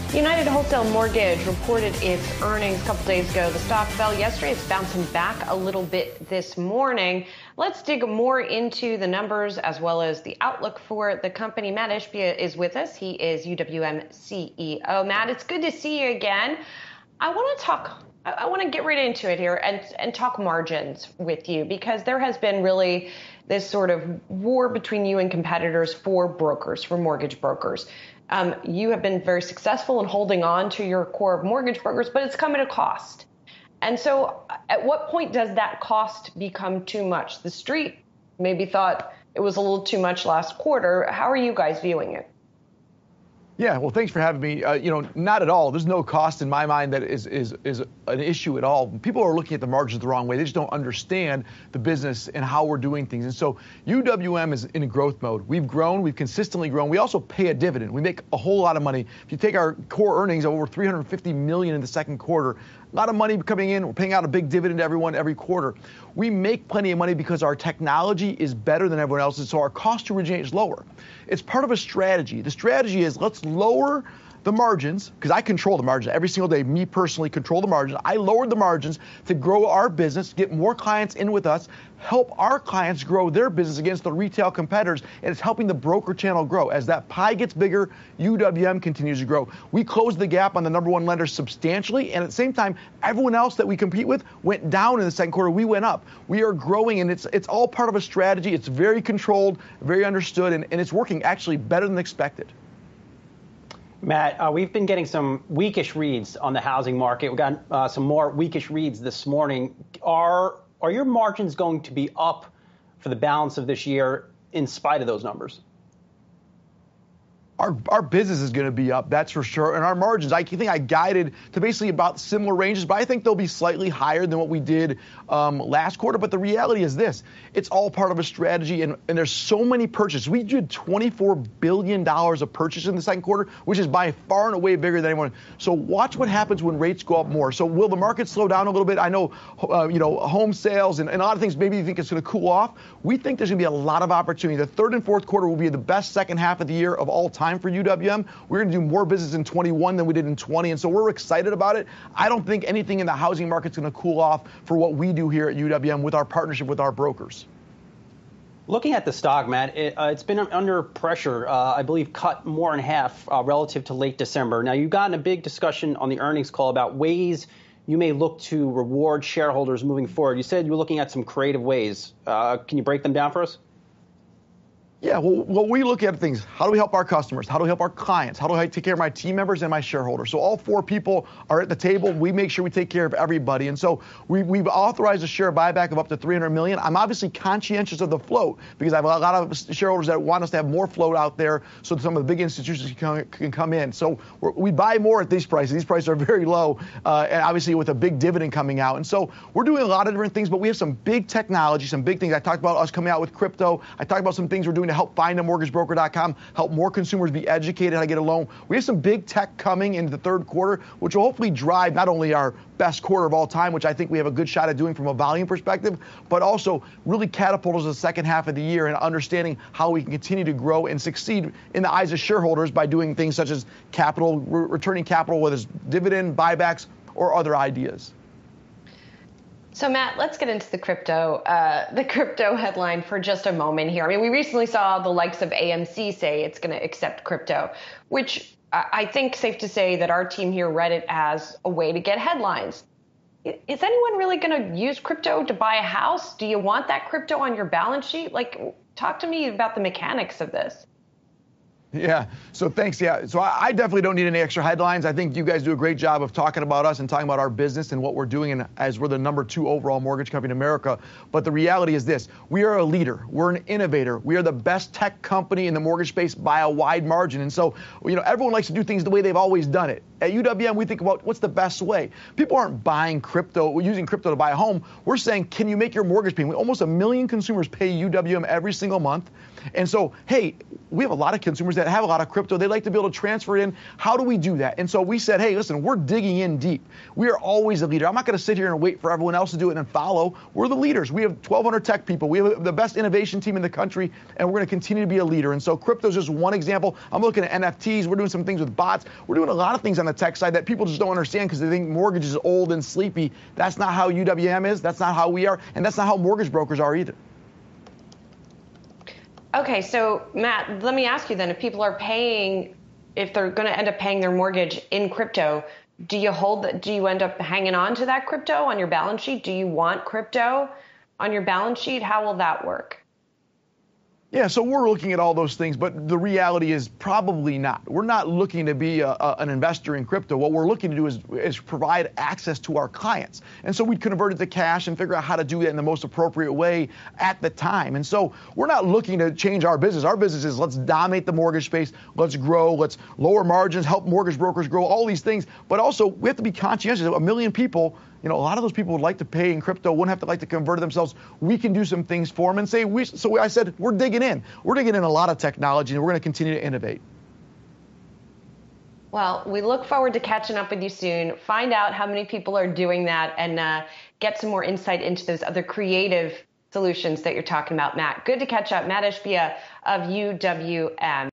United Wholesale Mortgage reported its earnings a couple days ago. The stock fell yesterday. It's bouncing back a little bit this morning. Let's dig more into the numbers as well as the outlook for the company. Mat Ishbia is with us. He is UWM CEO. Matt, it's good to see you again. I want to get right into it here and talk margins with you, because there has been really this sort of war between you and competitors for brokers, for mortgage brokers. You have been very successful in holding on to your core of mortgage brokers, but it's come at a cost. And so at what point does that cost become too much? The street maybe thought it was a little too much last quarter. How are you guys viewing it? Yeah, well, thanks for having me. Not at all. There's no cost in my mind that is an issue at all. People are looking at the margins the wrong way. They just don't understand the business and how we're doing things. And so UWM is in a growth mode. We've grown. We've consistently grown. We also pay a dividend. We make a whole lot of money. If you take our core earnings of over $350 million in the second quarter, a lot of money coming in. We're paying out a big dividend to everyone every quarter. We make plenty of money because our technology is better than everyone else's, so our cost to originate is lower. It's part of a strategy. The strategy is let's lower the margins, because I control the margins every single day. Me personally control the margins. I lowered the margins to grow our business, get more clients in with us, help our clients grow their business against the retail competitors, and it's helping the broker channel grow. As that pie gets bigger, UWM continues to grow. We closed the gap on the number one lender substantially, and at the same time, everyone else that we compete with went down in the second quarter. We went up. We are growing, and it's all part of a strategy. It's very controlled, very understood, and it's working actually better than expected. Matt, we've been getting some weakish reads on the housing market. We got some more weakish reads this morning. Are your margins going to be up for the balance of this year in spite of those numbers? Our business is going to be up, that's for sure. And our margins, I think I guided to basically about similar ranges, but I think they'll be slightly higher than what we did last quarter. But the reality is this, it's all part of a strategy, and there's so many purchases. We did $24 billion of purchase in the second quarter, which is by far and away bigger than anyone. So watch what happens when rates go up more. So will the market slow down a little bit? I know, home sales and a lot of things, maybe you think it's going to cool off. We think there's going to be a lot of opportunity. The third and fourth quarter will be the best second half of the year of all time for UWM. We're going to do more business in 21 than we did in 20, and so we're excited about it. I don't think anything in the housing market's going to cool off for what we do here at UWM with our partnership with our brokers. Looking at the stock, Matt, it's been under pressure, I believe cut more in half relative to late December. Now, you've gotten a big discussion on the earnings call about ways you may look to reward shareholders moving forward. You said you were looking at some creative ways. Can you break them down for us? Yeah, well, we look at things. How do we help our customers? How do we help our clients? How do I take care of my team members and my shareholders? So all four people are at the table. We make sure we take care of everybody. And so we've authorized a share buyback of up to $300 million. I'm obviously conscientious of the float because I have a lot of shareholders that want us to have more float out there so that some of the big institutions can come in. So we buy more at these prices. These prices are very low, and obviously with a big dividend coming out. And so we're doing a lot of different things, but we have some big technology, some big things. I talked about us coming out with crypto. I talked about some things we're doing to help findamortgagebroker.com, help more consumers be educated how to get a loan. We have some big tech coming into the third quarter, which will hopefully drive not only our best quarter of all time, which I think we have a good shot at doing from a volume perspective, but also really catapult us the second half of the year and understanding how we can continue to grow and succeed in the eyes of shareholders by doing things such as capital, returning capital, whether it's dividend, buybacks, or other ideas. So Matt, let's get into the crypto headline for just a moment here. I mean, we recently saw the likes of AMC say it's going to accept crypto, which I think safe to say that our team here read it as a way to get headlines. Is anyone really going to use crypto to buy a house? Do you want that crypto on your balance sheet? Like, talk to me about the mechanics of this. Yeah, so thanks. Yeah, so I definitely don't need any extra headlines. I think you guys do a great job of talking about us and talking about our business and what we're doing, and as we're the number 2 overall mortgage company in America. But the reality is this, we are a leader. We're an innovator. We are the best tech company in the mortgage space by a wide margin. And so, everyone likes to do things the way they've always done it. At UWM, we think about what's the best way. People aren't buying crypto, using crypto to buy a home. We're saying, can you make your mortgage payment? Almost 1 million consumers pay UWM every single month. And so, hey, we have a lot of consumers that have a lot of crypto. They like to be able to transfer it in. How do we do that? And so we said, hey, listen, we're digging in deep. We are always a leader. I'm not going to sit here and wait for everyone else to do it and follow. We're the leaders. We have 1,200 tech people. We have the best innovation team in the country, and we're going to continue to be a leader. And so crypto is just one example. I'm looking at NFTs. We're doing some things with bots. We're doing a lot of things on the tech side that people just don't understand because they think mortgage is old and sleepy. That's not how UWM is. That's not how we are. And that's not how mortgage brokers are either. Okay, so Matt, let me ask you then, if people are paying, if they're going to end up paying their mortgage in crypto, do you end up hanging on to that crypto on your balance sheet? Do you want crypto on your balance sheet? How will that work? Yeah, so we're looking at all those things, but the reality is probably not. We're not looking to be an investor in crypto. What we're looking to do is provide access to our clients. And so we convert it to cash and figure out how to do that in the most appropriate way at the time. And so we're not looking to change our business. Our business is let's dominate the mortgage space, let's grow, let's lower margins, help mortgage brokers grow, all these things. But also we have to be conscientious. 1 million people, a lot of those people would like to pay in crypto, wouldn't have to like to convert it themselves. We can do some things for them and say, so I said, we're digging in. We're digging in a lot of technology and we're going to continue to innovate. Well, we look forward to catching up with you soon, find out how many people are doing that and get some more insight into those other creative solutions that you're talking about, Matt. Good to catch up. Matt Ishbia of UWM.